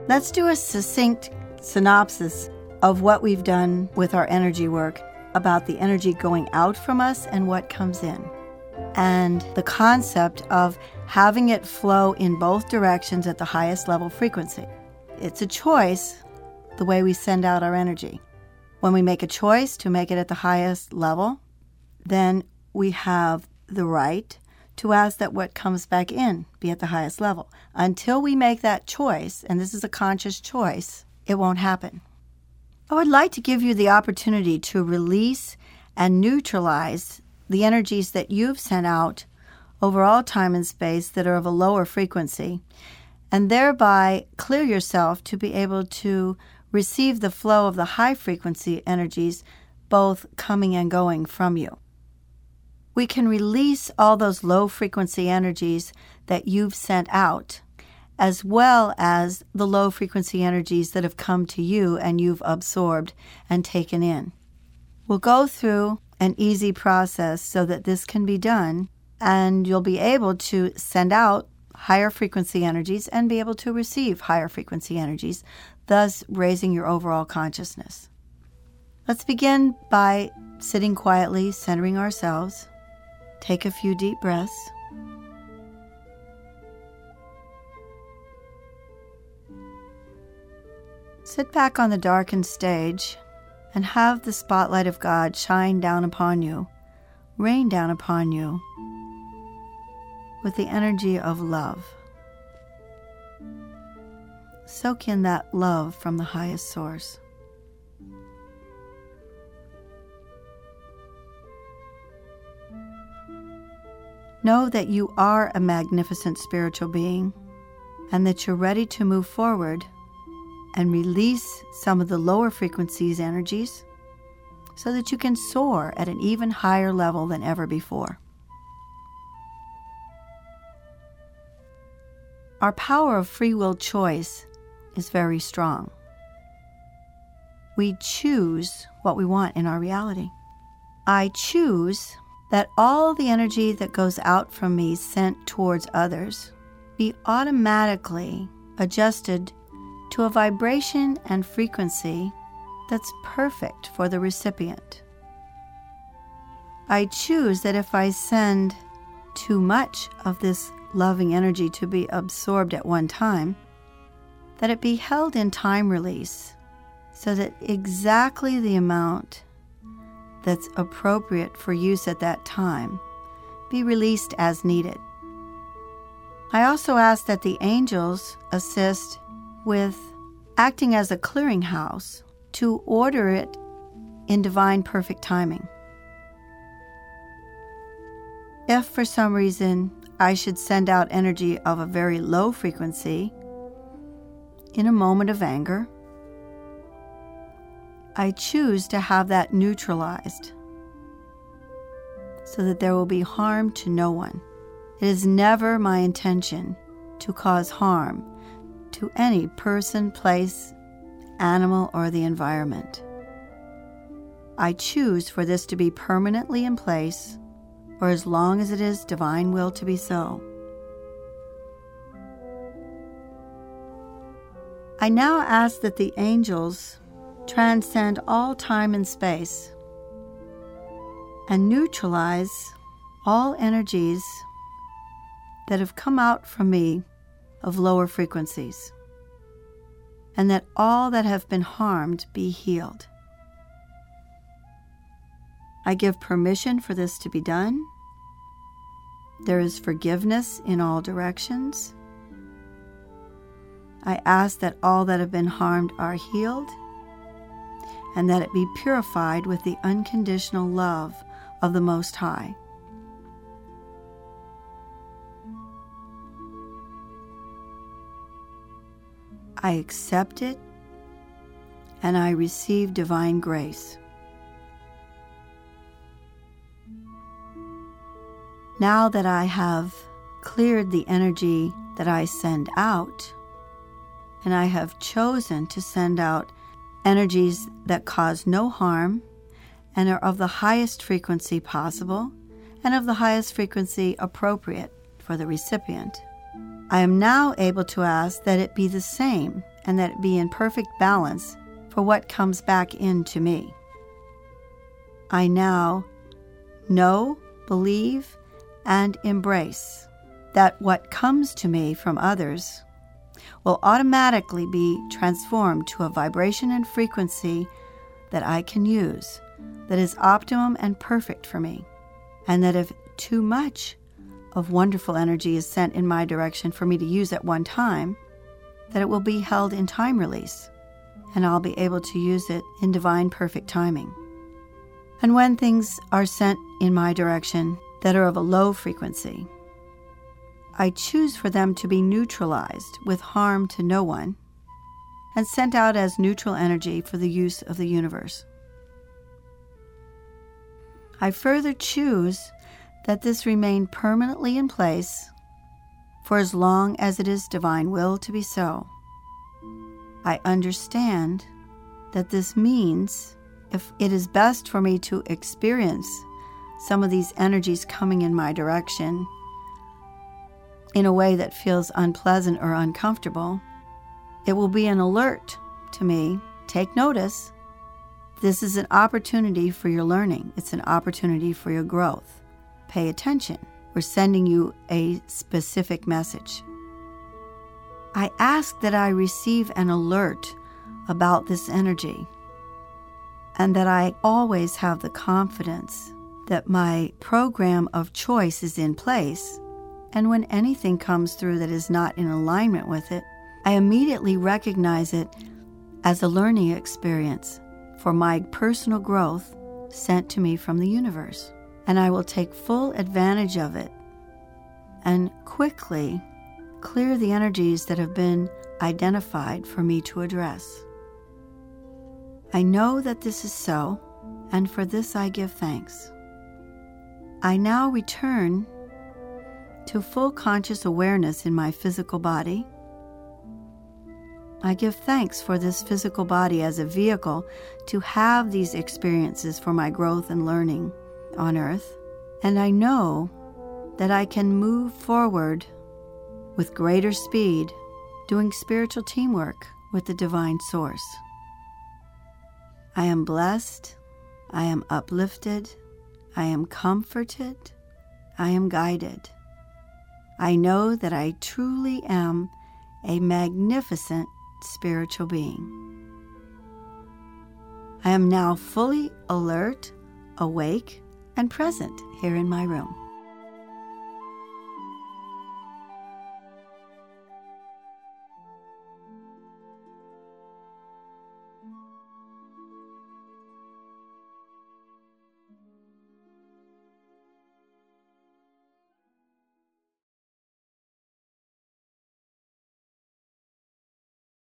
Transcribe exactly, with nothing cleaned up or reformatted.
Let's do a succinct synopsis of what we've done with our energy work about the energy going out from us and what comes in, and the concept of having it flow in both directions at the highest level frequency. It's a choice, the way we send out our energy. When we make a choice to make it at the highest level, then we have the right to ask that what comes back in be at the highest level. Until we make that choice, and this is a conscious choice, it won't happen. I would like to give you the opportunity to release and neutralize the energies that you've sent out over all time and space that are of a lower frequency, and thereby clear yourself to be able to receive the flow of the high frequency energies both coming and going from you. We can release all those low frequency energies that you've sent out, as well as the low frequency energies that have come to you and you've absorbed and taken in. We'll go through an easy process so that this can be done, and you'll be able to send out higher frequency energies and be able to receive higher frequency energies, thus raising your overall consciousness. Let's begin by sitting quietly, centering ourselves. Take a few deep breaths. Sit back on the darkened stage and have the spotlight of God shine down upon you, rain down upon you with the energy of love. Soak in that love from the highest source. Know that you are a magnificent spiritual being and that you're ready to move forward and release some of the lower frequencies energies so that you can soar at an even higher level than ever before. Our power of free will choice is very strong. We choose what we want in our reality. I choose that all the energy that goes out from me sent towards others be automatically adjusted to a vibration and frequency that's perfect for the recipient. I choose that if I send too much of this loving energy to be absorbed at one time, that it be held in time release so that exactly the amount that's appropriate for use at that time be released as needed. I also ask that the angels assist with acting as a clearinghouse to order it in divine perfect timing. If for some reason I should send out energy of a very low frequency in a moment of anger, I choose to have that neutralized so that there will be harm to no one. It is never my intention to cause harm to any person, place, animal, or the environment. I choose for this to be permanently in place for as long as it is divine will to be so. I now ask that the angels transcend all time and space and neutralize all energies that have come out from me of lower frequencies, and that all that have been harmed be healed. I give permission for this to be done. There is forgiveness in all directions. I ask that all that have been harmed are healed, and that it be purified with the unconditional love of the Most High. I accept it, and I receive divine grace. Now that I have cleared the energy that I send out, and I have chosen to send out energies that cause no harm and are of the highest frequency possible and of the highest frequency appropriate for the recipient, I am now able to ask that it be the same and that it be in perfect balance for what comes back into me. I now know, believe, and embrace that what comes to me from others will automatically be transformed to a vibration and frequency that I can use, that is optimum and perfect for me, and that if too much of wonderful energy is sent in my direction for me to use at one time, that it will be held in time release, and I'll be able to use it in divine perfect timing. And when things are sent in my direction that are of a low frequency, I choose for them to be neutralized with harm to no one and sent out as neutral energy for the use of the universe. I further choose that this remain permanently in place for as long as it is divine will to be so. I understand that this means if it is best for me to experience some of these energies coming in my direction in a way that feels unpleasant or uncomfortable, it will be an alert to me. Take notice. This is an opportunity for your learning. It's an opportunity for your growth. Pay attention. We're sending you a specific message. I ask that I receive an alert about this energy, and that I always have the confidence that my program of choice is in place, and when anything comes through that is not in alignment with it, I immediately recognize it as a learning experience for my personal growth sent to me from the universe. And I will take full advantage of it and quickly clear the energies that have been identified for me to address. I know that this is so, and for this I give thanks. I now return to full conscious awareness in my physical body. I give thanks for this physical body as a vehicle to have these experiences for my growth and learning on earth, and I know that I can move forward with greater speed, doing spiritual teamwork with the divine source. I am blessed, I am uplifted, I am comforted, I am guided. I know that I truly am a magnificent spiritual being. I am now fully alert, awake, and present here in my room.